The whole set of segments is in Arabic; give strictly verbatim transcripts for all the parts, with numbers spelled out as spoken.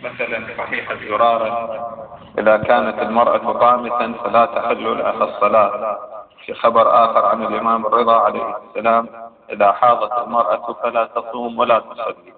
مثلا صحيح زرارا إذا كانت المرأة قامتا فلا تحل لها الصلاة. في خبر آخر عن الإمام الرضا عليه السلام: إذا حاضت المرأة فلا تصوم ولا تصلي.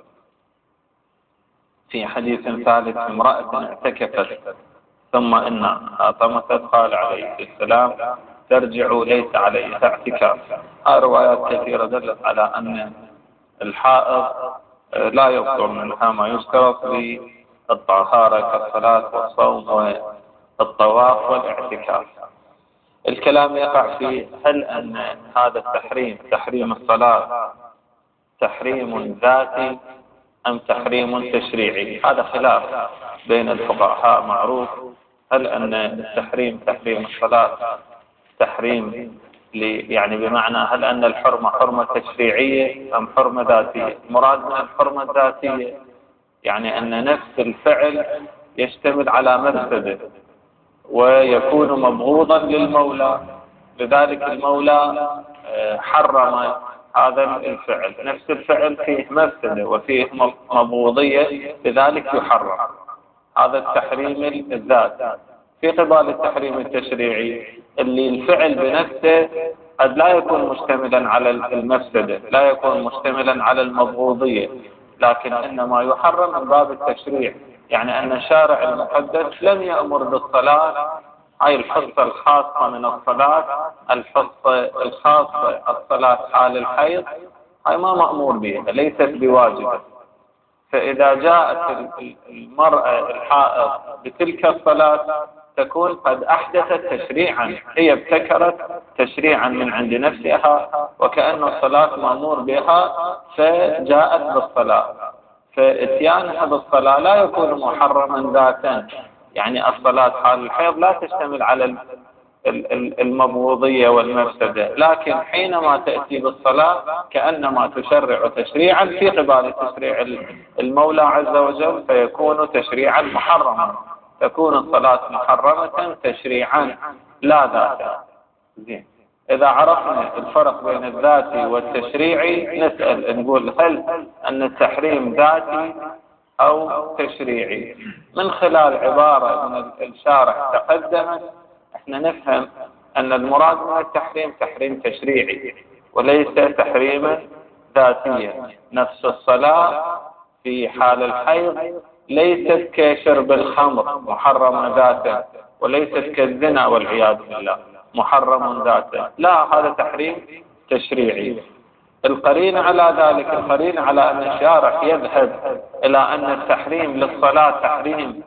في حديث ثالث: امرأة اعتكفت ثم إن طمست قال عليه السلام: ترجع ليس عليها اعتكاف. روايات كثيرة دلت على أن الحائض لا يبطل منها ما يشترط للطهارة كالصلاة والصوم والطواف والاعتكاف. الكلام يقع في هل أن هذا التحريم تحريم الصلاة تحريم ذاتي أم تحريم تشريعي؟ هذا خلاف بين الفقهاء معروف. هل أن التحريم تحريم الصلاة تحريم يعني بمعنى هل أن الحرمة حرمة تشريعية أم حرمة ذاتية؟ مراد من الحرمة الذاتية يعني أن نفس الفعل يشتمل على مفسده ويكون مبغوضا للمولى، لذلك المولى حرم هذا الفعل. نفس الفعل فيه مفسده وفيه مبغوضية لذلك يحرم. هذا التحريم الذات. في قبال التحريم التشريعي اللي الفعل بنفسه قد لا يكون مشتملا على المفسدة، لا يكون مشتملا على المبغوضية، لكن إنما يحرم من باب التشريع، يعني أن الشارع المقدس لم يأمر بالصلاة. هاي الحصة الخاصة من الصلاة، الحصة الخاصة الصلاة حال الحيض، هاي ما مأمور بها، ليست بواجبة. فإذا جاءت المرأة الحائض بتلك الصلاة تكون قد أحدثت تشريعا، هي ابتكرت تشريعا من عند نفسها وكأن الصلاة مأمور بها فجاءت بالصلاة. فإتيانها بالصلاة لا يكون محرما ذاتا، يعني الصلاة حال الحيض لا تشتمل على المبغوضية والمفسدة، لكن حينما تأتي بالصلاة كأنما تشرع تشريعا في قبال تشريع المولى عز وجل، فيكون تشريعا محرما، تكون الصلاة محرمة تشريعا لا ذاتا. زين، إذا عرفنا الفرق بين الذاتي والتشريعي نسأل نقول هل أن التحريم ذاتي أو تشريعي؟ من خلال عبارة من الشارح تقدمت احنا نفهم أن المراد من التحريم تحريم تشريعي وليس تحريما ذاتيا. نفس الصلاة في حال الحيض ليست كشرب الخمر محرمة ذاتا، وليست كالزنا والعياذ بالله محرم ذاتا، لا، هذا تحريم تشريعي. القرين على ذلك، القرين على أن الشارع يذهب إلى أن التحريم للصلاة تحريم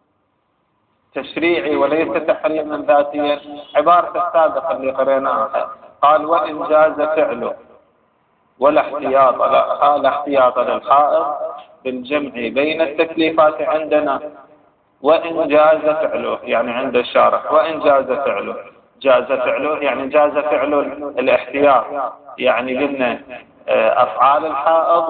تشريعي وليس تحريما ذاتيا. عبارة السابقة اللي قريناها قال: وإن جاز فعله ولا احتياط لا, لا احتياط للحائض بالجمع بين التكليفات عندنا. وإن جاز فعله يعني عند الشارع وإن جاز فعله، جاز فعله يعني جاز فعل الاحتياط، يعني قلنا أفعال الحائض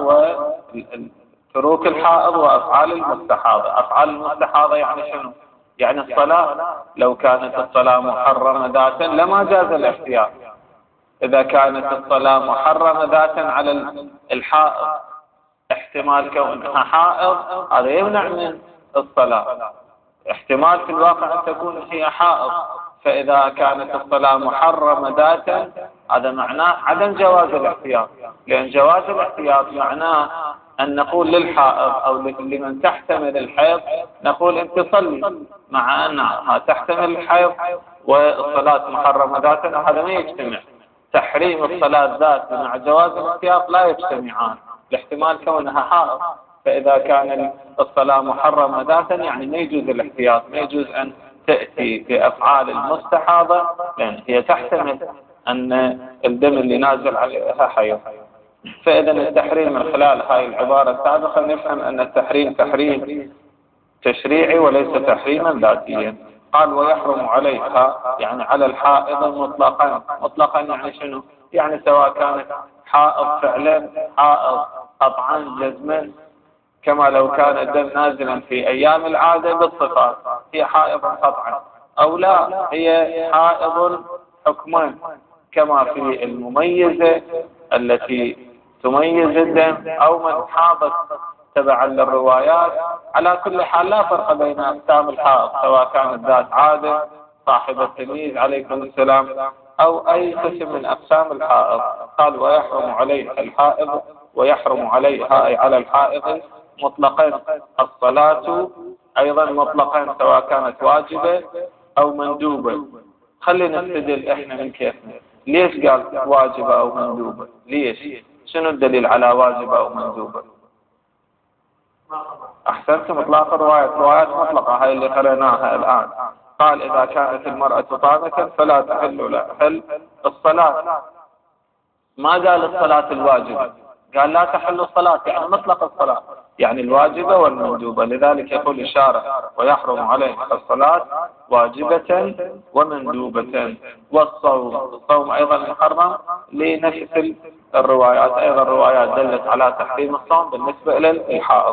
وتروك الحائض وأفعال المستحاضة. أفعال المستحاضة يعني شنو؟ يعني الصلاة، لو كانت الصلاة محرمة ذاتا لما جاز الاحتياط. إذا كانت الصلاة محرمة ذاتا على الحائض احتمال كونها حائض هذا يمنع من الصلاة، احتمال في الواقع أن تكون هي حائض. فإذا كانت الصلاة محرمة ذاتا هذا معناه عدم جواز الاحتياط، لأن جواز الاحتياط معناه أن نقول للحائض أو لمن تحتمل الحيض نقول أنت صلي، مع أنها تحتمل الحيض والصلاة محرمة ذاتا، هذا ما يجتمع. تحريم الصلاة ذات مع جواز الاحتياط لا يجتمعان لاحتمال كونها حائض. فإذا كان الصلاة محرمة ذاتا يعني ما يجوز الاحتياط، ما يجوز أن تأتي بأفعال المستحاضة لأن هي تحتمل أن الدم اللي نازل عليها حيض. فإذا التحريم من خلال هاي العبارة السابقة نفهم أن التحريم تحريم تشريعي وليس تحريما ذاتيا. قال: ويحرم عليها يعني على الحائض مطلقا. مطلقا يعني شنو؟ يعني سواء كانت حائض فعلا، حائض قطعا جزما، كما لو كان الدم نازلا في أيام العادة بالصفات هي حائض قطعا، أو لا هي حائض حكما كما في المميزة التي تميز الدم، أو من حاضت تبعا للروايات. على كل حال لا فرق بين أقسام الحائض سواء كانت ذات عادة صاحبة تمييز عليكم السلام أو أي قسم من أقسام الحائض. قال ويحرم عليه الحائض ويحرم عليها أي على الحائض مطلقا الصلاة أيضا مطلقا سواء كانت واجبة أو مندوبة. خلينا نستدل إحنا من كيفنا. ليش قال واجبة أو مندوبة؟ ليش؟ شنو الدليل على واجبة أو مندوبة؟ أحسنتم، إطلاق الروايات، روايات مطلقة هاي اللي قرأناها الآن. قال إذا كانت المرأة طامة فلا تحل لها حل الصلاة. ما قال الصلاة الواجبة، قال لا تحل الصلاة، يعني مطلق الصلاة، يعني الواجبة والمندوبة. لذلك يقول الشارع ويحرم عليه الصلاة واجبة ومندوبة. والصوم، الصوم أيضا محرم لنفس الروايات، أيضا الروايات دلت على تحريم الصوم بالنسبة إلى الحائض.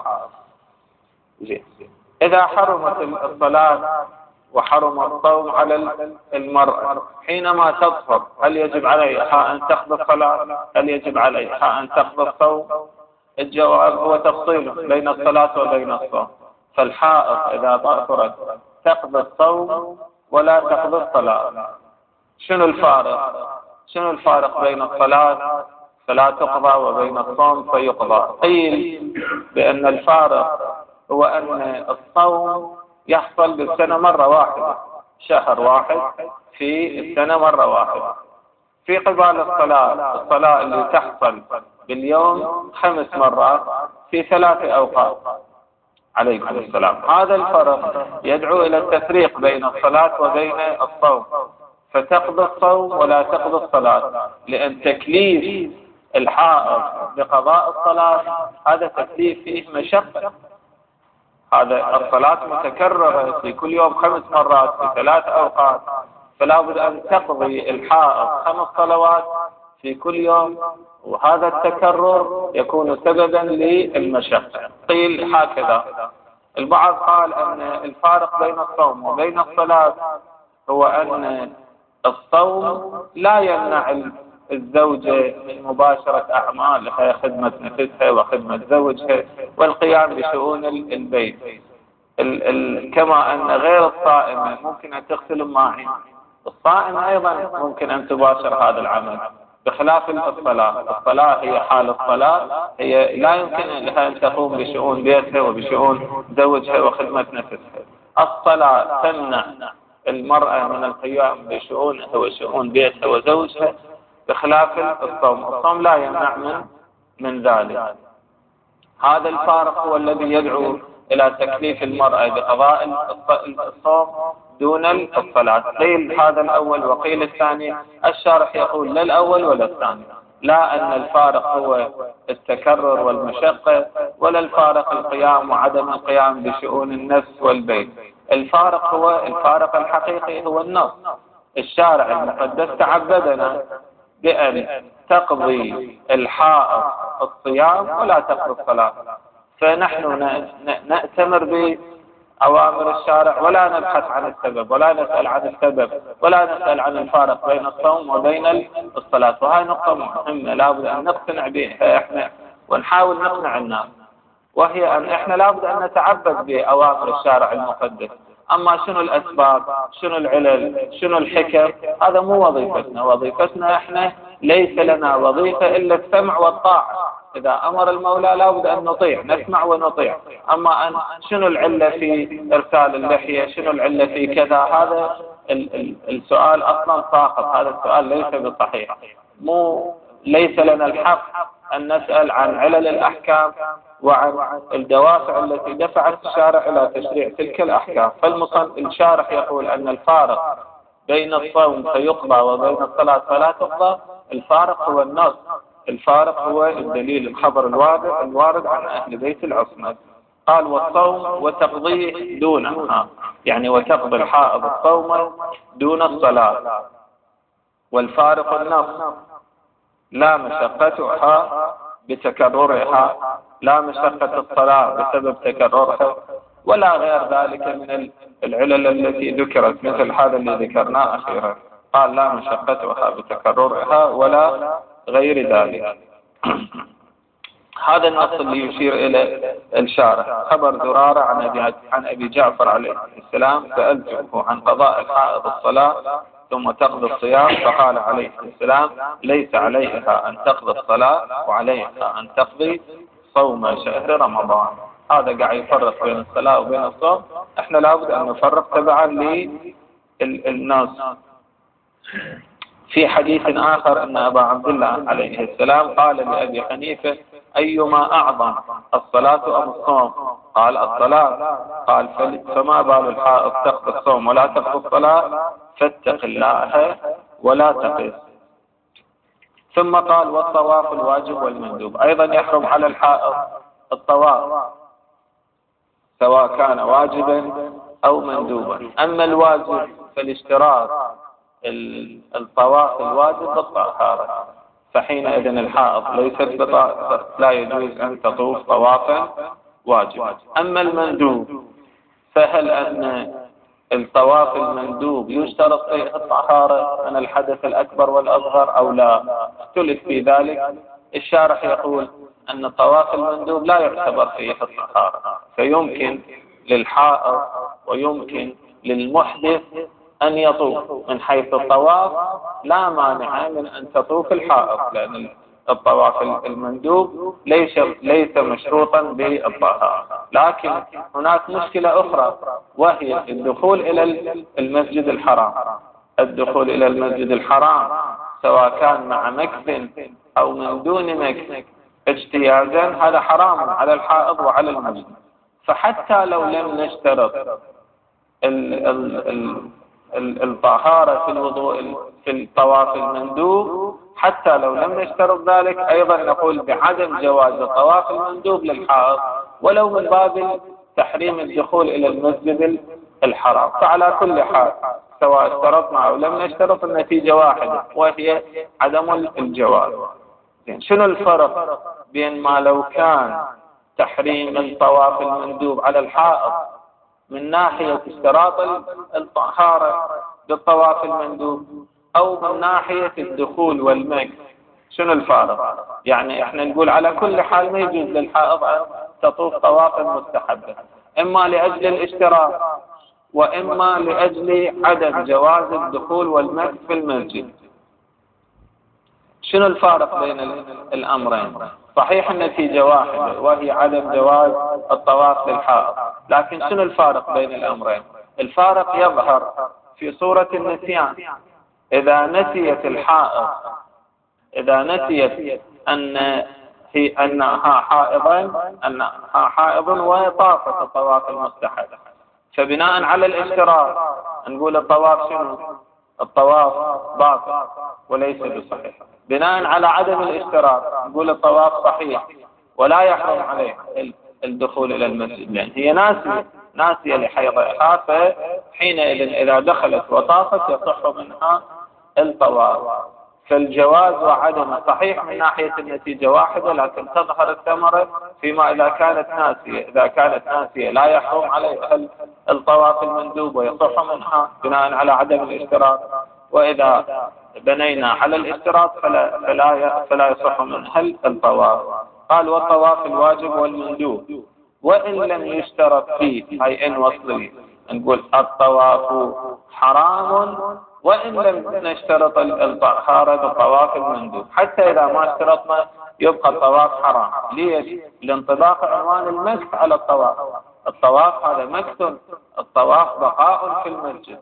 إذا حرمت الصلاة وحرم الصوم على المرأة حينما تظهر، هل يجب عليها أن تقضي الصلاة؟ هل يجب عليها أن تقضي الصوم؟ الجواب هو تفصيل بين الصلاة وبين الصوم. فالحائض إذا ظهرت تقضي الصوم ولا تقضي الصلاة. شنو الفارق؟ شنو الفارق بين الصلاة فلا تقضى وبين الصوم فيقضى؟ قيل بأن الفارق هو أن الصوم يحصل بالسنة مرة واحدة، شهر واحد في السنة مرة واحدة، في قبال الصلاة الصلاة اللي تحصل باليوم خمس مرات في ثلاث أوقات. عليكم السلام. هذا الفرق يدعو إلى التفريق بين الصلاة وبين الصوم، فتقضي الصوم ولا تقضي الصلاة، لأن تكليف الحائض بقضاء الصلاة هذا تكليف فيه مشقة. هذا الصلاة متكررة في كل يوم خمس مرات في ثلاث أوقات، فلا بد أن تقضي الحائض خمس صلوات في كل يوم، وهذا التكرر يكون سببا للمشقة. قيل هكذا. البعض قال أن الفارق بين الصوم وبين الصلاة هو أن الصوم لا يمنع الزوجة من مباشرة أعمالها، خدمة نفسها وخدمة زوجها والقيام بشؤون البيت، ال ال كما أن غير الصائمة ممكن أن تغسل الماعين، الصائمة أيضا ممكن أن تباشر هذا العمل، بخلاف الصلاة. الصلاة هي حال الصلاة، هي لا يمكن لها أن تقوم بشؤون بيتها وبشؤون زوجها وخدمة نفسها. الصلاة تمنع المرأة من القيام بشؤونها وشؤون بيتها وزوجها، بخلاف الصوم. الصوم لا يمنع من من ذلك. هذا الفارق هو الذي يدعو إلى تكليف المرأة بقضاء الصوم دون الصلاة. قيل هذا الأول وقيل الثاني. الشارح يقول لا الأول ولا الثاني، لا أن الفارق هو التكرر والمشقة، ولا الفارق القيام وعدم القيام بشؤون النفس والبيت. الفارق هو الفارق الحقيقي هو النص. الشارع المقدس تعبدنا بأن تقضي الحائض الصيام ولا تقضي الصلاة، فنحن نأتمر بأوامر الشارع ولا نبحث عن السبب ولا نسأل عن السبب ولا نسأل عن الفارق بين الصوم وبين الصلاة. وهي نقطة مهمة لابد أن نقتنع بها إحنا ونحاول نقنع الناس، وهي أن إحنا لابد أن نتعبد بأوامر الشارع المقدس. أما شنو الأسباب، شنو العلل، شنو الحكم، هذا مو وظيفتنا. وظيفتنا إحنا ليس لنا وظيفة إلا السمع والطاعة. إذا أمر المولى لابد أن نطيع، نسمع ونطيع. أما أن شنو العلة في إرسال اللحية، شنو العلة في كذا، هذا ال ال السؤال أصلا ساقط، هذا السؤال ليس بصحيح. مو ليس لنا الحق أن نسأل عن علل الأحكام وعن الدوافع التي دفعت الشارع إلى تشريع تلك الأحكام. فالمصنف الشارح يقول أن الفارق بين الصوم فيقضى وبين الصلاة فلا تقضى، الفارق هو النص، الفارق هو الدليل الخبر الوارد الوارد عن أهل بيت العصمة. قال والصوم وتقضيه دونها، يعني وتقضي الحائض الصوم دون الصلاة، والفارق النص، لا مشقتها بتكررها، لا مشقة الصلاة بسبب تكررها، ولا غير ذلك من العلل التي ذكرت مثل هذا اللي ذكرناه أخيرا. قال لا مشقتها بتكررها ولا غير ذلك. هذا النص اللي يشير إلى الشارع. خبر زرارة عن أبي عن أبي جعفر عليه السلام: سألته عن قضاء الحائض الصلاة ثم تقضي الصيام، فقال عليه السلام: ليس عليها أن تقضي الصلاة وعليها أن تقضي صوم شهر رمضان. هذا قاعد يفرق بين الصلاة وبين الصوم. احنا لابد أن نفرق تبعا للناس. في حديث آخر أن أبا عبد الله عليه السلام قال لأبي حنيفة: أيما أعظم الصلاة أم الصوم؟ قال: الصلاة. قال: فما بال الحائض تقضي الصوم ولا تقضي الصلاة؟ فاتق الله ولا تقض. ثم قال: والطواف الواجب والمندوب. أيضا يحرم على الحائض الطواف سواء كان واجبا أو مندوبا. أما الواجب فالاشتراط الطواف الواجب بالطهارة، فحينئذ الحائض ليست بطائفة، لا يجوز أن تطوف طوافا واجبا. أما المندوب فهل أن الطواف المندوب يشترط فيه الطهارة من الحدث الأكبر والأصغر أو لا؟ اختلف في ذلك. الشارح يقول أن الطواف المندوب لا يعتبر فيه الطهارة، فيمكن للحائض ويمكن للمحدث أن يطوف. من حيث الطواف لا مانع من أن تطوف الحائض، لأن الطواف المندوب ليس ليس مشروطا بالطهارة. لكن هناك مشكلة أخرى، وهي الدخول إلى المسجد الحرام. الدخول إلى المسجد الحرام سواء كان مع مكث أو من دون مكث اجتيازا، هذا حرام على الحائض وعلى المجنون. فحتى لو لم نشترط ال ال ال الطهارة في الوضوء في الطواف المندوب، حتى لو لم نشترط ذلك، أيضا نقول بعدم جواز الطواف المندوب للحائض ولو من باب تحريم الدخول إلى المسجد الحرام. فعلى كل حال سواء اشترطنا أو لم نشترط النتيجة واحدة، وهي عدم الجواز. شنو الفرق بين ما لو كان تحريم الطواف المندوب على الحائض من ناحية اشتراط الطهارة بالطواف المندوب أو من ناحية الدخول والمكث؟ شنو الفارق؟ يعني احنا نقول على كل حال ما يجوز للحائض أن تطوف طوافا مستحبة، إما لأجل الاشتراط وإما لأجل عدم جواز الدخول والمكث في المسجد. شنو الفارق بين الأمرين؟ صحيح النتيجة واحدة وهي عدم جواز الطواف للحائض، لكن شنو الفارق بين الأمرين؟ الفارق يظهر في صورة النسيان. إذا نسيت الحائض إذا نسيت أن هي أنها حائضا أنها حائض وطافت الطواف المستحب، فبناء على الاشتراط نقول الطواف شنو؟ الطواف باطل وليس بصحيح. بناء على عدم الاشتراط نقول الطواف صحيح ولا يحرم عليه الدخول إلى المسجد، لأن هي ناسية ناسية لحيضها، فحينئذ إذا دخلت وطافت يصح منها الطواف. فالجواز وعدمه صحيح من ناحية النتيجة واحدة، لكن تظهر الثمرة فيما إذا كانت ناسية. إذا كانت ناسية لا يحرم عليها الطواف المندوب ويصح منها بناء على عدم الاشتراط، وإذا بنينا على الاشتراط فلا فلا فلا يصح منها الطواف. قال: والطواف الواجب والمندوب وإن لم يشترط فيه، أي إن وصلي نقول الطواف حرام وإن لم نشترط الطهارة بالطواف المندوب. حتى إذا ما اشترطنا يبقى الطواف حرام. ليش؟ لانطباق عنوان المكث على الطواف. الطواف هذا مكث، الطواف بقاء في المسجد.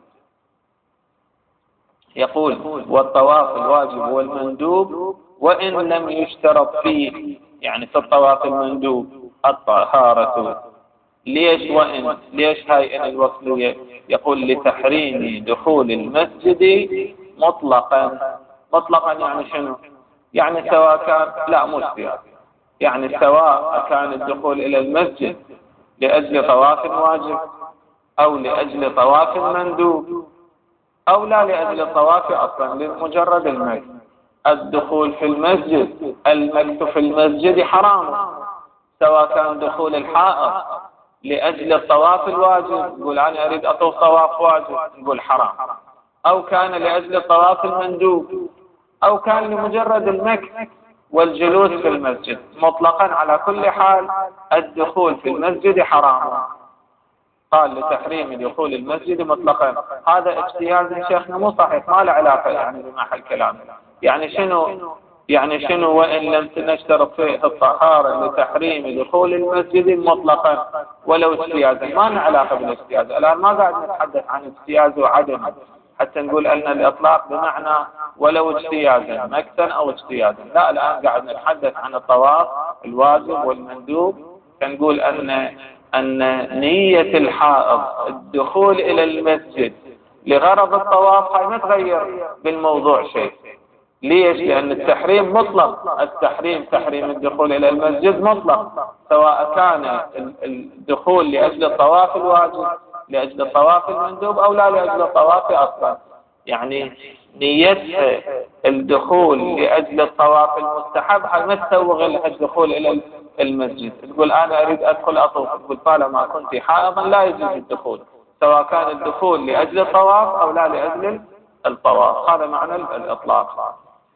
يقول: والطواف الواجب والمندوب وإن لم يشترط فيه، يعني في الطواف المندوب الطهارة. ليش وإن؟ ليش هاي إن الوصلية؟ يقول: لتحريم دخول المسجد مطلقا. مطلقا يعني شنو؟ يعني سواء كان لا مسبق، يعني سواء كان الدخول إلى المسجد لأجل طواف واجب أو لأجل طواف مندوب أو لا لأجل الطواف أصلا لمجرد المكث. الدخول في المسجد المكث في المسجد حرام، سواء كان دخول الحائض لأجل الطواف الواجب، نقول أنا أريد أطوف طواف واجب، نقول حرام، أو كان لأجل الطواف المندوب، أو كان لمجرد المكث والجلوس في المسجد مطلقا على كل حال الدخول في المسجد حرام. قال لتحريم دخول المسجد مطلقا. هذا اجتياز شيخنا مو صحيح، ما له علاقة يعني بمحل كلامه. يعني شنو يعني شنو وإن لم نشترط فيه الطهارة لتحريم دخول المسجد مطلقا ولو اجتيازا. ما له علاقة بالاجتياز. الآن ما قاعد نتحدث عن اجتياز وعدم حتى نقول أن الإطلاق بمعنى ولو اجتيازا مكسا أو اجتيازا. لا، الآن قاعد نتحدث عن الطواف الواجب والمندوب. فنقول أن أن نية الحائض الدخول إلى المسجد لغرض الطواف هاي ما تغير بالموضوع شيء. ليش؟ لأن التحريم مطلق. التحريم تحريم الدخول إلى المسجد مطلق، سواء كان الدخول لأجل الطواف الواجب لأجل الطواف المندوب أو لا لأجل الطواف أصلا. يعني نيتها الدخول لأجل الطواف المستحب هاي ما تسوغ لها الدخول إلى المسجد. تقول أنا أريد أدخل أطوف، تقول طالما كنت حائضا لا يجوز الدخول، سواء كان الدخول لأجل الطواف أو لا لأجل الطواف. هذا معنى الإطلاق.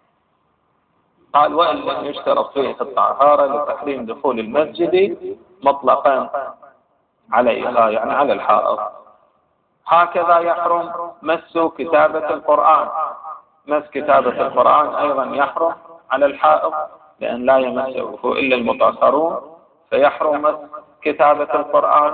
قال وإن لم يشترط فيه الطهارة لتحريم دخول المسجد مطلقا عليها، يعني على الحائض. هكذا يحرم مس كتابة القرآن. مس كتابة القرآن أيضا يحرم على الحائض، لأن لا يمسه إلا المطهرون، فيحرم مس كتابة القرآن.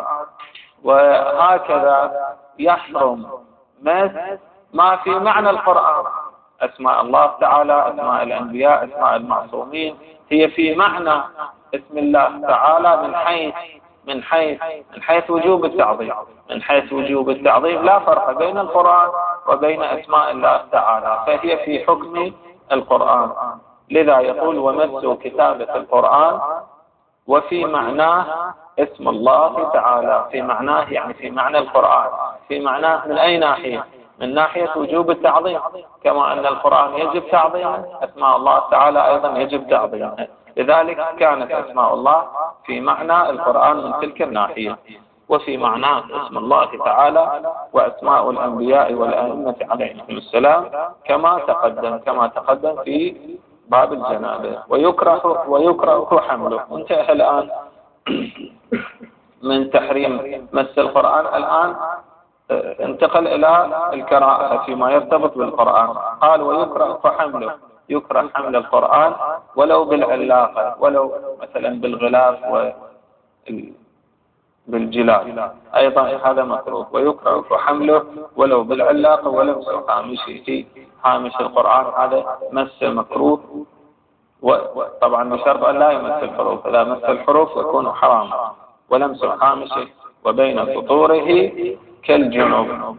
وهكذا يحرم مس ما في معنى القرآن، أسماء الله تعالى، أسماء الأنبياء، أسماء المعصومين، هي في معنى اسم الله تعالى من حيث من حيث من حيث وجوب التعظيم. من حيث وجوب التعظيم لا فرق بين القرآن وبين أسماء الله تعالى، فهي في حكم القرآن. لذا يقول ومسوا كتابة القرآن وفي معناه اسم الله تعالى. في معناه يعني في معنى القرآن. في معناه من أي ناحية؟ من ناحية وجوب التعظيم، كما أن القرآن يجب تعظيمه، أسماء الله تعالى أيضا يجب تعظيمه. لذلك كانت أسماء الله في معنى القرآن من تلك الناحية، وفي معناه اسم الله تعالى وأسماء الأنبياء والأئمة عليهم السلام كما تقدم كما تقدم في باب الجنابة. ويكره ويكره حمله. انتهى الآن من تحريم مس القرآن. الآن انتقل إلى الكراهة فيما يرتبط بالقرآن. قال ويكره حمله. يكره حمل القرآن ولو بالعلاقة، ولو مثلا بالغلاف وبالجلال أيضا هذا مكروه. ويكره حمله ولو بالعلاقة ولو هامشه. هامش القرآن هذا مس مكروه، وطبعا بشرط أن لا يمس الحروف. إذا مس الحروف يكون حراما. ولمس هامشه وبين سطوره كالجنوب.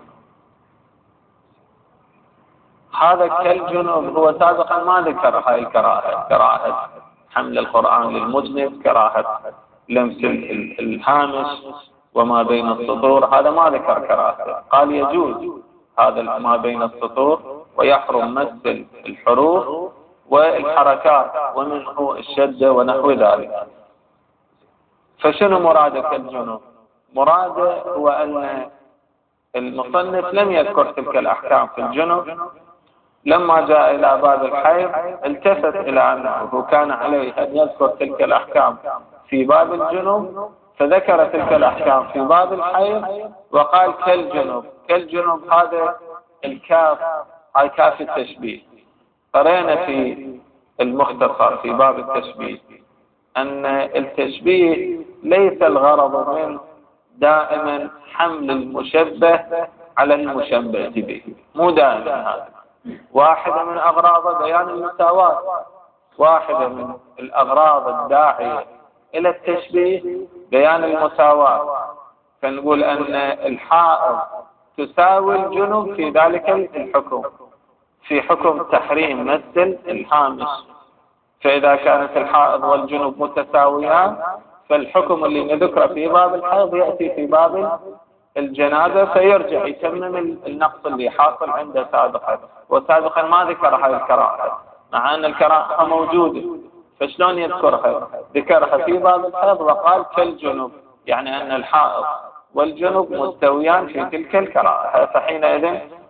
هذا كالجنوب هو سابقا ما ذكر هاي الكراهة، كراهة حمل القرآن للمذنب، كراهة لمس الهامش وما بين السطور، هذا ما ذكر كراهة. قال يجوز هذا ما بين السطور، ويحرم مس الحروف والحركات ومنه الشدة ونحو ذلك. فشنو مراد كالجنوب؟ مراده هو أن المصنف لم يذكر تلك الأحكام في الجنوب. لما جاء إلى باب الحيض التفت إلى أنه كان عليه أن يذكر تلك الأحكام في باب الجنوب، فذكر تلك الأحكام في باب الحيض وقال كالجنوب. كالجنوب هذا الكاف هاي كاف التشبيه. قرأنا في المختصر في باب التشبيه أن التشبيه ليس الغرض منه دائما حمل المشبه على المشبه به، مو دائما. هذا واحدة من أغراض بيان المساواة، واحدة من الأغراض الداعية إلى التشبيه بيان المساواة. فنقول أن الحائض تساوي الجنوب في ذلك الحكم، في حكم تحريم مس الهامش. فإذا كانت الحائض والجنوب متساويان فالحكم اللي نذكره في باب الحيض يأتي في باب الجنازة، فيرجع يتمم النقص اللي حاصل عنده سابقا. وسابقا ما ذكر هاي الكراهة مع أن الكراهة موجودة، فشلون يذكرها؟ ذكرها في باب الحيض وقال كالجنوب، يعني أن الحائض والجنوب مستويان في تلك الكراهة. فحينئذ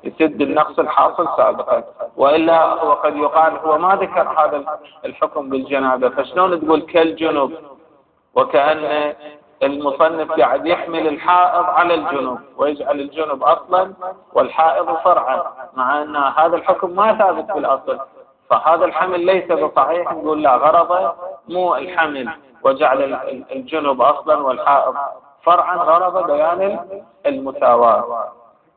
يسد النقص الحاصل سابقا، وإلا هو قد يقال هو ما ذكر هذا الحكم بالجنابة، فشلون تقول كالجنوب؟ وكأن المصنف قاعد يحمل الحائض على الجنوب ويجعل الجنوب أصلا والحائض فرعا، مع أن هذا الحكم ما ثابت بالأصل. فهذا الحمل ليس بصحيح، نقول لا، غرضه مو الحمل وجعل الجنوب أصلا والحائض فرعا، غرض بيان المساواة.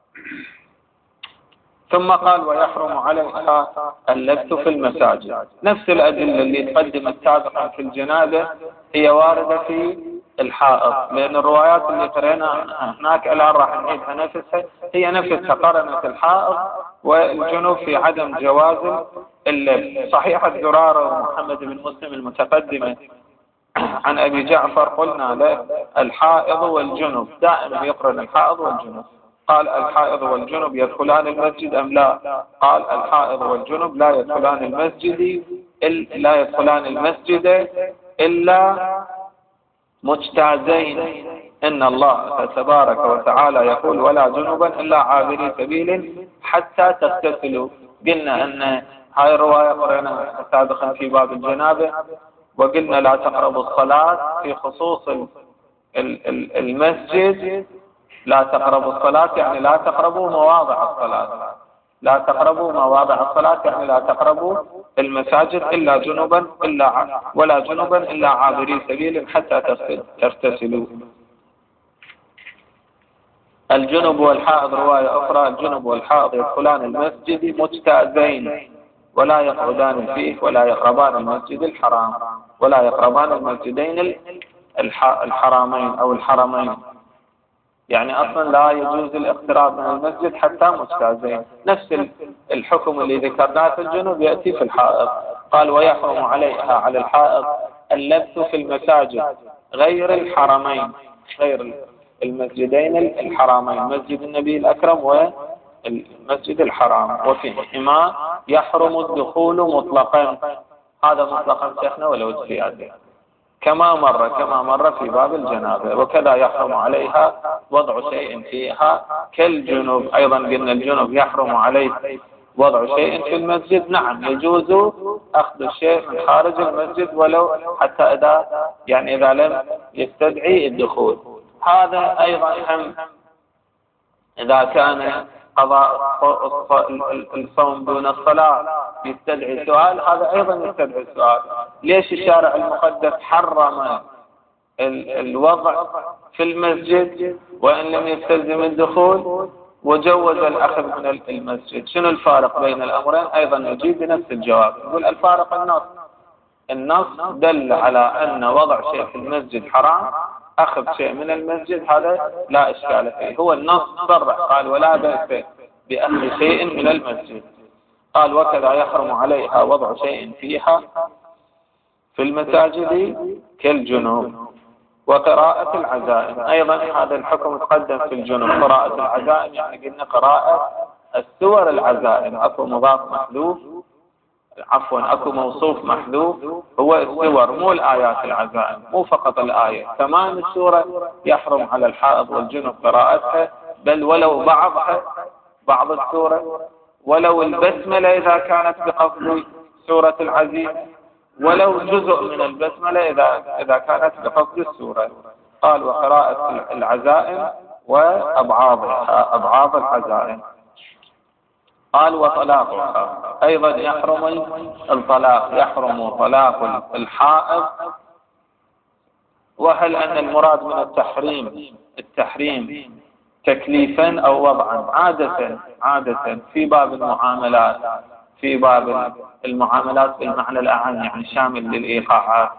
ثم قال ويحرم عليها اللبث في المساجد. نفس الأدلة اللي تقدمت سابقا في الجنابة هي واردة في الحائض، لأن الروايات اللي قرأنا هناك الآن راح نعيدها نفسها، هي نفسها قرنت الحائض والجنوب في عدم جواز اللبث. صحيح الزرارة ومحمد بن مسلم المتقدمة عن أبي جعفر قلنا له الحائض والجنوب، دائما يقرن الحائض والجنوب. قال الحائض والجنوب يدخلان المسجد أم لا؟ قال الحائض والجنوب لا يدخلان المسجد لا يدخلان المسجد إلا مجتازين، إن الله تبارك وتعالى يقول ولا جنوبا إلا عابري سبيل حتى تغتسلوا. قلنا أن هاي الرواية قرأنا سابقا في باب الجنابة، وقلنا لا تقربوا الصلاة في خصوص المسجد، لا تقربوا الصلاة يعني لا تقربوا مواضع الصلاة، لا تقربوا مواضع الصلاة يعني لا تقربوا المساجد إلا جنوبا إلا ولا جنوبا إلا عابري سبيل حتى تغتسلوا. الجنوب والحائض رواية أخرى الجنوب والحائض يدخلان المسجد مجتازين ولا يقعدان فيه ولا يقربان المسجد الحرام ولا يقربان المسجدين الحرامين أو الحرمين، يعني أصلا لا يجوز الاقتراب من المسجد حتى مجتازين. نفس الحكم اللي ذكرناه في الجنوب يأتي في الحائض. قال ويحرم عليها على الحائض اللبث في المساجد غير الحرمين، غير المسجدين الحرامين، مسجد النبي الأكرم والمسجد الحرام، وفيهما يحرم الدخول مطلقا. هذا مطلقا شيخنا ولو زيادة كما مر كما مر في باب الجنابة. وكذا يحرم عليها وضع شيء فيها كالجنوب، أيضا قلنا الجنوب يحرم عليه وضع شيء في المسجد. نعم يجوز أخذ الشيء من خارج المسجد ولو حتى إذا يعني إذا لم يستدعي الدخول. هذا أيضا هم إذا كان قضاء الصوم دون الصلاة يستدعي سؤال، هذا أيضا يستدعي السؤال. ليش الشارع المقدس حرم الوضع في المسجد وإن لم يستلزم الدخول وجوز الأخذ من المسجد؟ شنو الفارق بين الأمرين؟ أيضا نجيب بنفس الجواب، نقول الفارق النص. النص دل على أن وضع شيء في المسجد حرام، أخذ شيء من المسجد هذا لا إشكال فيه. هو النص صرح قال ولا بأس بأخذ شيء من المسجد. قال وكذا يحرم عليها وضع شيء فيها في المساجد كالجنوب. وقراءة العزائم أيضا هذا الحكم تقدم في الجنوب. قراءة العزائم يعني قلنا قراءة السور العزائم، أكو مضاف محذوف عفوا أكو موصوف محذوف هو السور مو الآيات العزائم، مو فقط الآية، تمام السورة يحرم على الحائض والجنوب قراءتها، بل ولو بعضها بعض السورة، ولو البسملة إذا كانت بقصد سورة العزيز، ولو جزء من البسملة إذا إذا كانت بقصد السورة. قال وقراءة العزائم وأبعاضها أبعاض العزائم. قال وطلاقها أيضا يحرم الطلاق، يحرم طلاق الحائض. وهل أن المراد من التحريم التحريم تكليفا أو وضعا؟ عادة عادة في باب المعاملات، في باب المعاملات بالمعنى الأعم يعني شامل للإيقاعات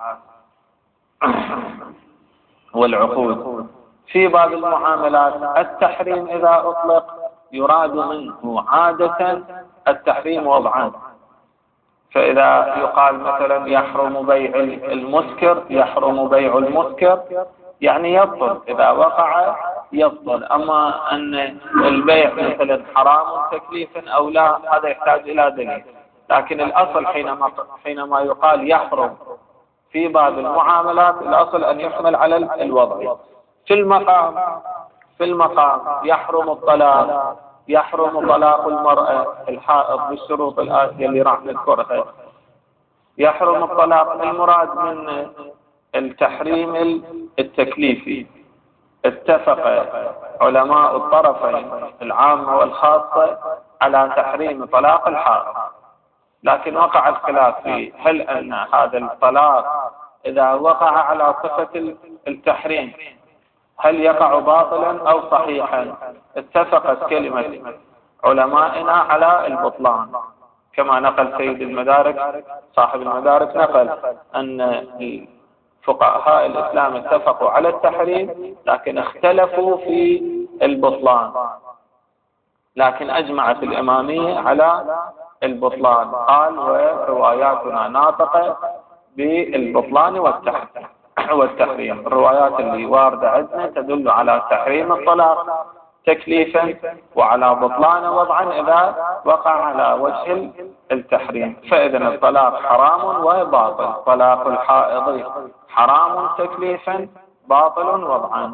والعقود. في باب المعاملات التحريم إذا أطلق يراد منه عادة التحريم وضعا. فإذا يقال مثلا يحرم بيع المسكر، يحرم بيع المسكر يعني يبطل، إذا وقع يبطل. أما أن البيع مثلا حرام تكليفا أو لا هذا يحتاج إلى دليل. لكن الأصل حينما حينما يقال يحرم في باب المعاملات الأصل أن يحمل على الوضع. في المقام في المقام يحرم الطلاق يحرم طلاق المرأة الحائض بالشروط الآتية اللي راح نذكرها. يحرم الطلاق، المراد من التحريم التكليفي. اتفق علماء الطرفين العامة والخاصة على تحريم طلاق الحائض، لكن وقع الخلاف في هل أن هذا الطلاق إذا وقع على صفة التحريم هل يقع باطلا أو صحيحا. اتفقت كلمة علمائنا على البطلان، كما نقل سيد المدارك صاحب المدارك، نقل أن فقهاء الإسلام اتفقوا على التحريم لكن اختلفوا في البطلان، لكن أجمعت الإمامية على البطلان. قال ورواياتنا ناطقة بالبطلان والتحريم. الروايات اللي واردة عندنا تدل على تحريم الطلاق تكليفا وعلى بطلان وضعا إذا وقع على وجه التحريم. فإذا الطلاق حرام وباطل، طلاق الحائض حرام تكليفا باطل وضعا.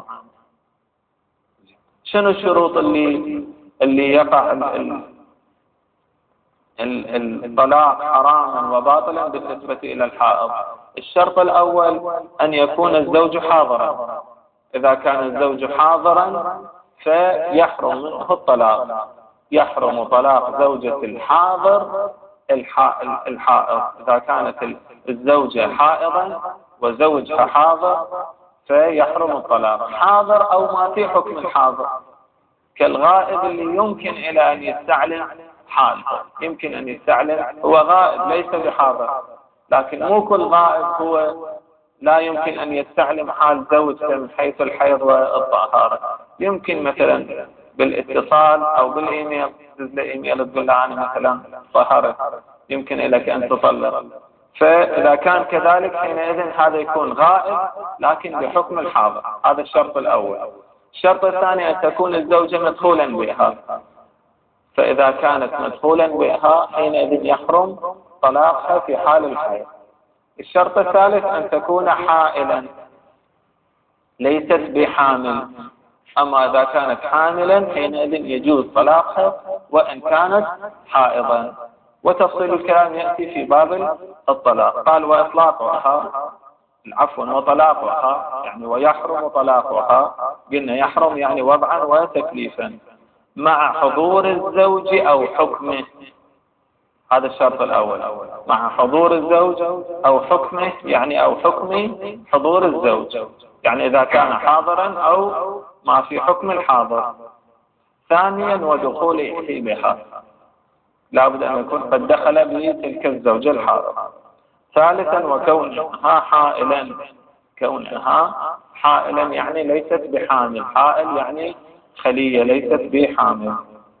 شنو الشروط اللي اللي يقع الطلاق حراما وباطلا بالنسبة إلى الحائض؟ الشرط الأول أن يكون الزوج حاضرا. إذا كان الزوج حاضرا فيحرم منه الطلاق. يحرم طلاق زوجة الحاضر الحائض. إذا كانت الزوجة حائضا وزوجها حاضر فيحرم الطلاق. حاضر أو ما في حكم الحاضر، كالغائب اللي يمكن إلى أن يستعلن حال، يمكن أن يستعلن هو غائب ليس بحاضر، لكن مو كل غائب هو لا يمكن أن يستعلم حال زوجته من حيث الحيض والطهارة. يمكن مثلا بالاتصال أو بالإيميل، تنزل إيميل تقول له أنا مثلا طهرت، يمكن لك أن تطلق. فإذا كان كذلك حينئذ هذا يكون غائب لكن بحكم الحاضر. هذا الشرط الأول. الشرط الثاني أن تكون الزوجة مدخولا بها، فإذا كانت مدخولا بها حينئذ يحرم طلاقها في حال الحيض. الشرط الثالث أن تكون حائلا ليست بحامل، أما إذا كانت حاملا حينئذ يجوز طلاقها وإن كانت حائضا. وتفصيل الكلام يأتي في باب الطلاق. قال وإطلاقها عفوا وطلاقها يعني ويحرم طلاقها، قلنا يحرم يعني وضعا وتكليفا مع حضور الزوج أو حكمه. هذا الشرط الأول، مع حضور الزوج أو حكمه، يعني أو حكم حضور الزوج، يعني إذا كان حاضرا أو ما في حكم الحاضر. ثانيا ودخوله بها، لابد أن يكون قد دخل بتلك الزوجة الحاضرة. ثالثا وكونها حائلا، كونها حائلا يعني ليست بحامل، حائل يعني خلية ليست بحامل.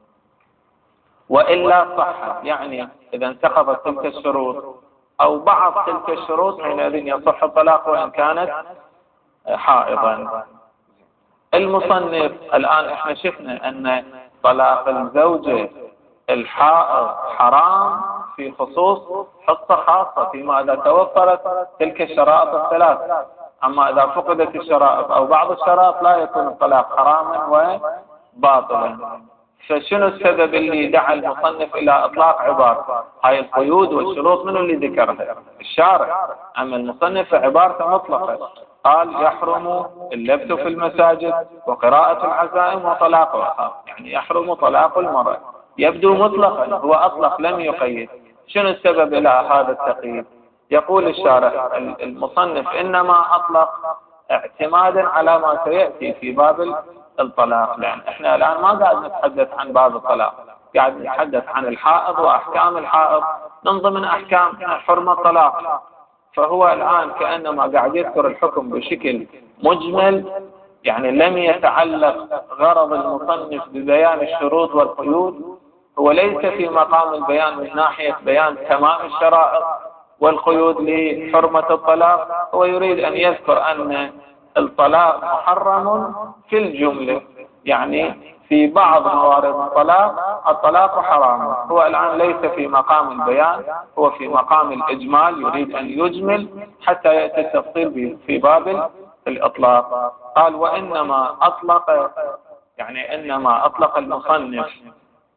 وإلا صح، يعني إذا انتقضت تلك الشروط أو بعض تلك الشروط حينئذ يصح الطلاق وإن كانت حائضا. المصنف الآن احنا شفنا أن طلاق الزوجة الحائض حرام في خصوص حصة خاصة فيما إذا توفرت تلك الشرائط الثلاث، أما إذا فقدت الشرائط أو بعض الشرائط لا يكون الطلاق حراما وباطلا. فشنو السبب اللي دعا المصنف إلى إطلاق عبارة هاي القيود والشروط؟ من اللي ذكرها؟ الشارع. أما المصنف عبارة مطلقة، قال يحرم اللبس في المساجد وقراءة العزائم وطلاقها، يعني يحرم طلاق المرأة. يبدو مطلقا، هو أطلق لم يقيد. شنو السبب إلى هذا التقييد؟ يقول الشارع المصنف إنما أطلق اعتمادا على ما سيأتي في باب الطلاق، لأن احنا الآن ما قاعد نتحدث عن باب الطلاق، قاعد نتحدث عن الحائض وأحكام الحائض من ضمن أحكام حرمة الطلاق. فهو الآن كأنما قاعد يذكر الحكم بشكل مجمل، يعني لم يتعلق غرض المصنف ببيان الشروط والقيود، هو ليس في مقام البيان من ناحية بيان تمام الشرائط والقيود لحرمة الطلاق. هو يريد أن يذكر أن الطلاق محرم في الجملة، يعني في بعض موارد الطلاق الطلاق حرام. هو الآن ليس في مقام البيان، هو في مقام الإجمال، يريد أن يجمل حتى يأتي التفصيل في باب الإطلاق. قال وإنما أطلق، يعني إنما أطلق المصنف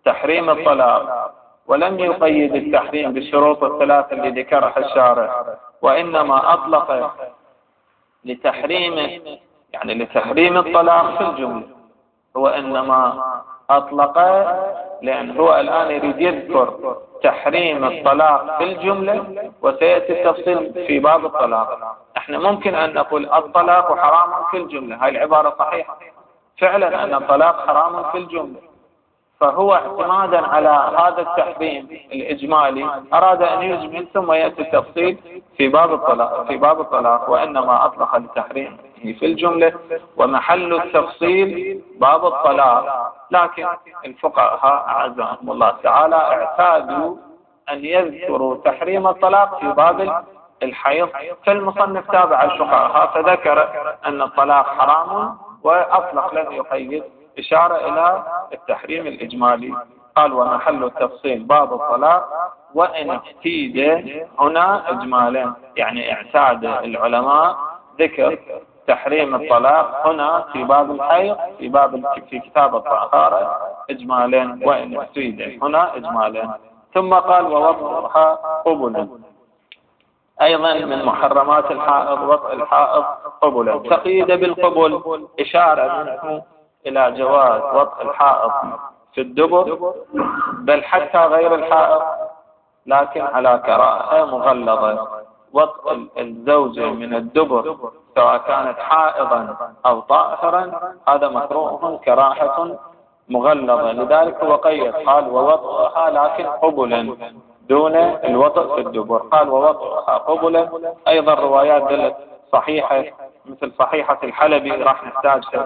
تحريم الطلاق، ولم يقيد التحريم بالشروط الثلاث اللي ذكرها الشارع، وإنما أطلق لتحريم يعني لتحريم الطلاق في الجملة، هو إنما أطلق لأن هو الآن يريد يذكر تحريم الطلاق في الجملة، وسيأتي التفصيل في باب الطلاق. احنا ممكن أن نقول الطلاق حرام في الجملة، هاي العبارة صحيحة فعلا أن الطلاق حرام في الجملة، فهو اعتمادا على هذا التحريم الإجمالي أراد أن يجمل ثم يأتي التفصيل في باب الطلاق في باب الطلاق وإنما أطلق التحريم في الجملة، ومحل التفصيل باب الطلاق. لكن الفقهاء أعزهم الله تعالى اعتادوا أن يذكروا تحريم الطلاق في باب الحيض، فالمصنف تابع الفقهاء فذكر أن الطلاق حرام وأطلق لم يقيد، إشارة إلى التحريم الإجمالي. قال ومحل التفصيل باب الطلاق، وإن احتيد هنا إجمالا، يعني اعتاد العلماء ذكر تحريم الطلاق هنا في باب الحيض في باب في كتاب الطهارة إجمالا، وإن احتيد هنا إجمالا. ثم قال ووضعها قبلا، أيضا من محرمات الحائض وضع الحائض قبلا، تقييد بالقبل إشارة منه إلى جواز وضع الحائض في الدبر، بل حتى غير الحائض، لكن على كراهة مغلظة. وضع الزوجة من الدبر سواء كانت حائضا أو طاهرا هذا مكروه كراهة مغلظة، لذلك هو قيد قال ووضعها لكن قبلا دون الوضع في الدبر. قال ووضعها قبلا، أيضا روايات دلت صحيحة مثل صحيحة الحلبي راح نحتاجها،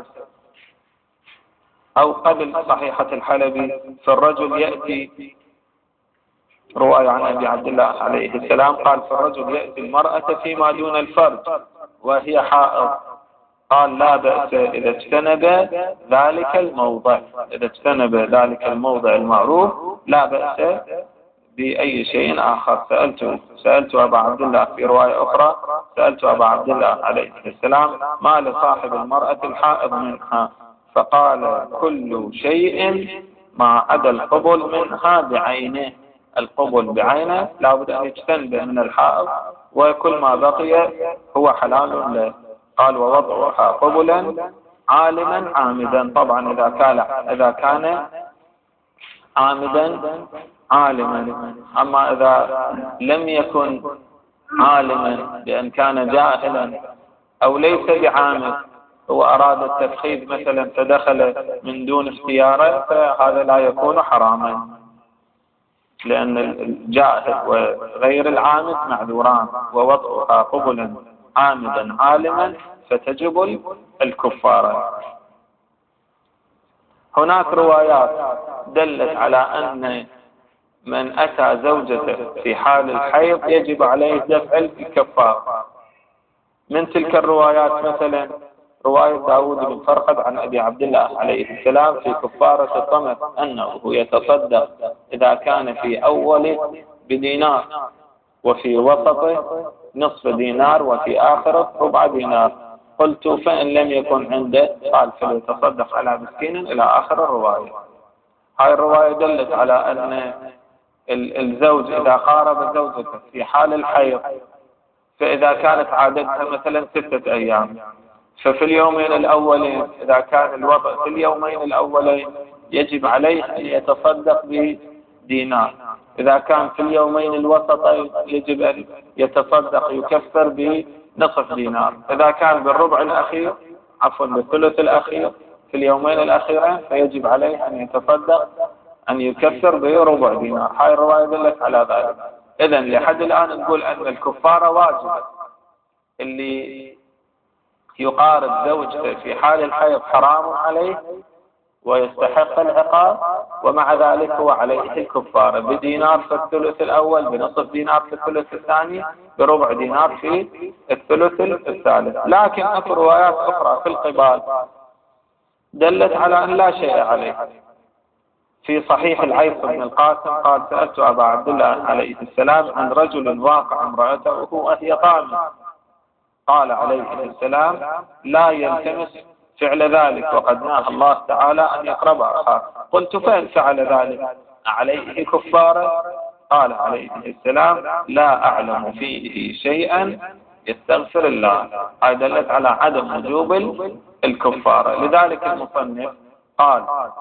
أو قبل صحيحة الحلبي، فالرجل يأتي رواية عن أبي عبد الله عليه السلام قال فالرجل يأتي المرأة فيما دون الفرج وهي حائض، قال لا بأس إذا اجتنب ذلك الموضع، إذا اجتنب ذلك الموضع المعروف لا بأس بأي شيء آخر. سألت سألت أبا عبد الله في رواية أخرى، سألت أبا عبد الله عليه السلام ما لصاحب المرأة الحائض منها، فقال كل شيء ما عدا القبل منها بعينه، القبل بعينه لابد أن يجتنب من الحائض، وكل ما بقي هو حلال له. قال ووضعها قبلا عالما عامدا، طبعا إذا كان إذا كان عامدا عالما، أما إذا لم يكن عالما بأن كان جاهلا أو ليس بعامد هو أراد التفخيذ مثلا فدخل من دون اختياره، فهذا لا يكون حراما، لأن الجاهل وغير العامد معذوران. ووضعها قبلا عامدا عالما فتجب الكفارة. هناك روايات دلت على أن من أتى زوجته في حال الحيض يجب عليه دفع الكفارة. من تلك الروايات مثلا رواية داود بن فرقد عن أبي عبد الله عليه السلام في كفارة الطمث أنه يتصدق إذا كان في أول بدينار وفي وسطه نصف دينار وفي آخره ربع دينار. قلت فإن لم يكن عنده قال فليتصدق على مسكين إلى آخر الرواية. هاي الرواية دلت على أن الزوج إذا قارب زوجته في حال الحيض، فإذا كانت عادتها مثلا ستة أيام، ففي اليومين الأولين إذا كان الوضع في اليومين الأولين يجب عليه أن يتصدق بدينار، إذا كان في اليومين الوسطين يجب أن يتصدق يكفر بنصف دينار، إذا كان بالربع الأخير عفوا بالثلث الأخير في اليومين الأخيرين فيجب عليه أن يتصدق أن يكفر بربع دينار. هاي الرواية دلت على ذلك. إذن لحد الآن نقول أن الكفارة واجبة، اللي يقارب زوجته في حال الحيض حرام عليه ويستحق العقاب، ومع ذلك هو عليه الكفارة بدينار في الثلث الأول، بنصف دينار في الثلث الثاني، بربع دينار في الثلث الثالث. لكن أكو روايات أخرى في القبال دلت على أن لا شيء عليه. في صحيح العيس بن القاسم قال سألت أبا عبد الله عليه السلام عن رجل واقع امرأته وهي طامة، قال عليه السلام لا يلتمس فعل ذلك وقد نهى الله تعالى أن يقرب أخاه. قلت فإن فعل ذلك عليه كفارة؟ قال عليه السلام لا أعلم فيه شيئا يستغفر الله. هذا دلت على عدم وجوب الكفارة. لذلك المصنف قال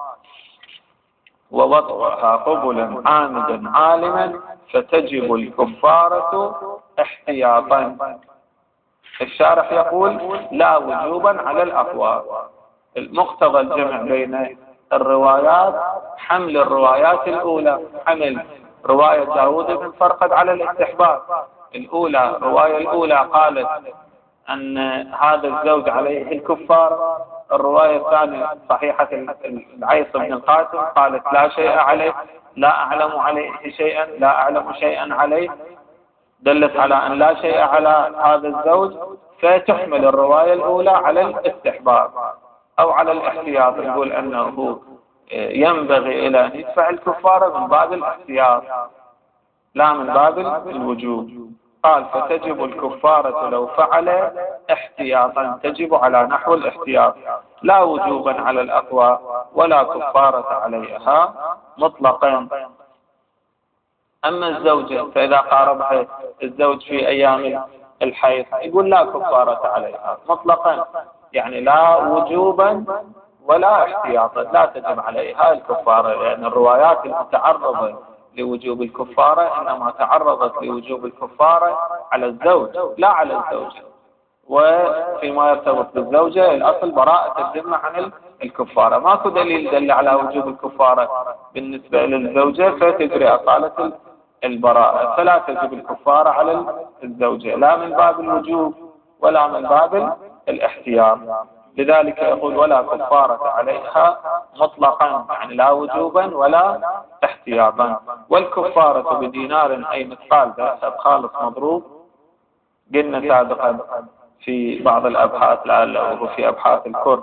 ووضعها قبلا عامدا عالما فتجب الكفارة احتياطا. الشارح يقول لا وجوبا على الأقوى. المقتضى الجمع بين الروايات حمل الروايات الأولى، حمل رواية داود بن فرقد على الاستحباب. الأولى الرواية الأولى قالت أن هذا الزوج عليه الكفار. الرواية الثانية صحيحة العيص بن القاسم قالت لا شيء عليه، لا أعلم عليه شيئا، لا أعلم شيئا عليه، دلت على أن لا شيء على هذا الزوج، فتحمل الرواية الأولى على الاستحباب أو على الاحتياط. يقول أنه ينبغي إلى أن يدفع الكفارة من باب الاحتياط لا من باب الوجوب. قال فتجب الكفارة لو فعل احتياطا، تجب على نحو الاحتياط لا وجوبا على الأقوى ولا كفارة عليها مطلقا. أما الزوجة فإذا قاربها الزوج في أيام الحيض يقول لا كفارة عليها مطلقا، يعني لا وجوبا ولا احتياطا، لا تجب عليها الكفارة، لأن الروايات المتعرضة لوجوب الكفارة إنما تعرضت لوجوب الكفارة على الزوج لا على الزوجة. وفيما يرتبط بالزوجة الأصل براءة الذمة عن الكفارة، ماكو دليل دل على وجوب الكفارة بالنسبة للزوجة فتجري أصالة البراءة، فلا تجب الكفارة على الزوجة لا من باب الوجوب ولا من باب الاحتياط. لذلك يقول ولا كفارة عليها مطلقا، يعني لا وجوبا ولا احتياطا. والكفارة بدينار أي مثقال ذهب خالص مضروب، قلنا سابقا في بعض الأبحاث لعله في أبحاث الكرد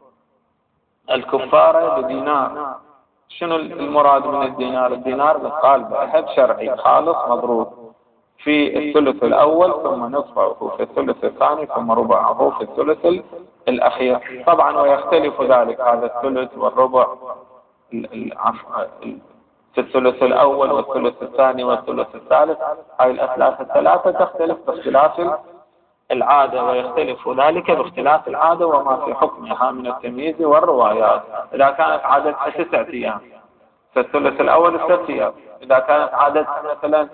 الكفارة بدينار. شنو المراد من الدينار؟ الدينار مثقال ذهب شرعي خالص مضروب في الثلث الأول ثم نصفه في الثلث الثاني ثم ربعه في الثلث الأخير. طبعا ويختلف ذلك هذا الثلث والربع في الثلث الأول والثلث الثاني والثلث الثالث. هاي الأثلاث الثلاثة تختلف باختلاف العادة، ويختلف ذلك باختلاف العادة وما في حكمها من التمييز والروايات. إذا كانت عادتها تسعة أيام فالثلث الأول ست أيام، إذا كانت عادتها مثلا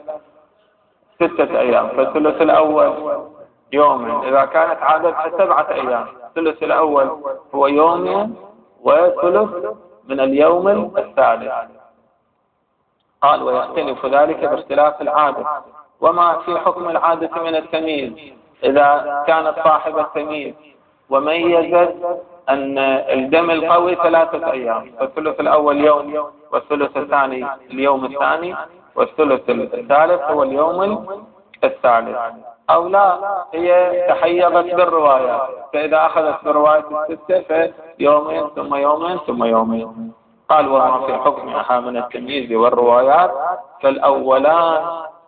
ستة أيام فالثلث الأول يوم، إذا كانت عادتها سبعة أيام الثلث الأول هو يوم وثلث من اليوم الثالث. قال ويختلف ذلك باختلاف العادة وما في حكم العادة من التمييز. إذا كانت صاحبة تمييز وميزت أن الدم القوي ثلاثة أيام فالثلث الأول يوم والثلث الثاني اليوم الثاني والثلث الثالث هو اليوم الثالث، أو لا هي تحيضت بالرواية فإذا أخذت برواية الستة فيومين ثم يومين ثم يومين. قال وما في حكمها من التمييز والروايات فالأولان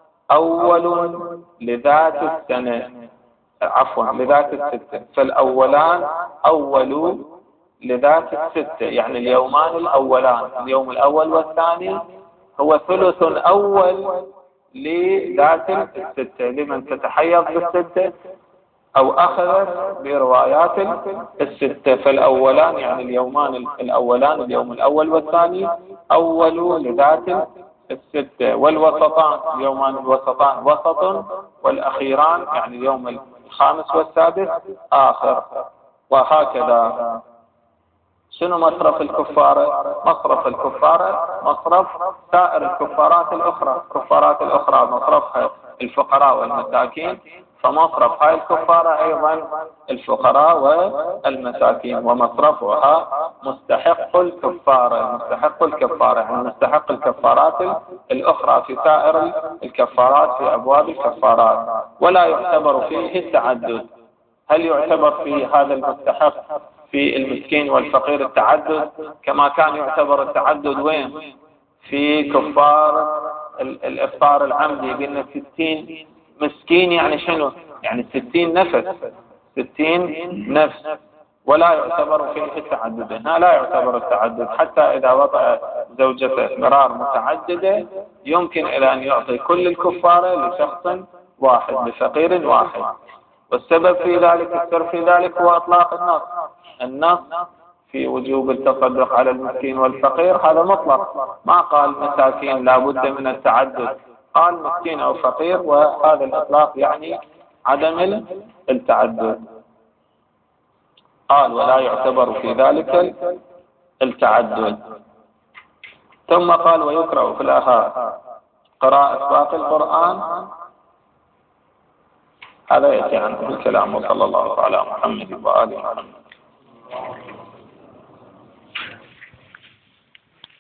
أول لذات السنة عفوا لذات الستة فالأولان أول لذات الستة، يعني اليومان الأولان اليوم الأول والثاني هو ثلث أول لذات الستة لمن تتحيض بالستة أو أخذت بروايات الستة. فالأولان يعني اليومان الأولان اليوم الأول والثاني أول لذات الستة، والوسطان اليومان الوسطان وسط، والأخيران يعني اليوم الخامس والسادس آخر، وهكذا. شنو مصرف الكفارة؟ مصرف الكفارة مصرف سائر الكفارات الأخرى. الكفارات الأخرى مصرفها الفقراء والمساكين، فمصرف هاي الكفارة أيضا الفقراء والمساكين، ومصرفها مستحق الكفارة مستحق الكفارة يعني مستحق الكفارات الأخرى في سائر الكفارات في أبواب الكفارات. ولا يعتبر فيه التعدد. هل يعتبر في هذا المستحق في المسكين والفقير التعدد كما كان يعتبر التعدد وين؟ في كفار الإفطار العمدي قلنا ستين مسكين، يعني شنو؟ يعني ستين نفس ستين نفس ولا يعتبر فيه التعدد. هنا لا يعتبر التعدد، حتى إذا وضع زوجته مرار متعددة يمكن إلى أن يعطي كل الكفارة لشخص واحد، لفقير واحد. والسبب في ذلك، السر في ذلك هو إطلاق النص. النص في وجوب التصدق على المسكين والفقير هذا مطلق، ما قال مساكين لا بد من التعدد، قال مسكين أو فقير، وهذا الإطلاق يعني عدم التعدد. قال ولا يعتبر في ذلك التعدد. ثم قال ويكره في الآخر قراءة باقي القرآن. هذا يأتي عنه الكلام، وصلى الله على محمد وآل محمد.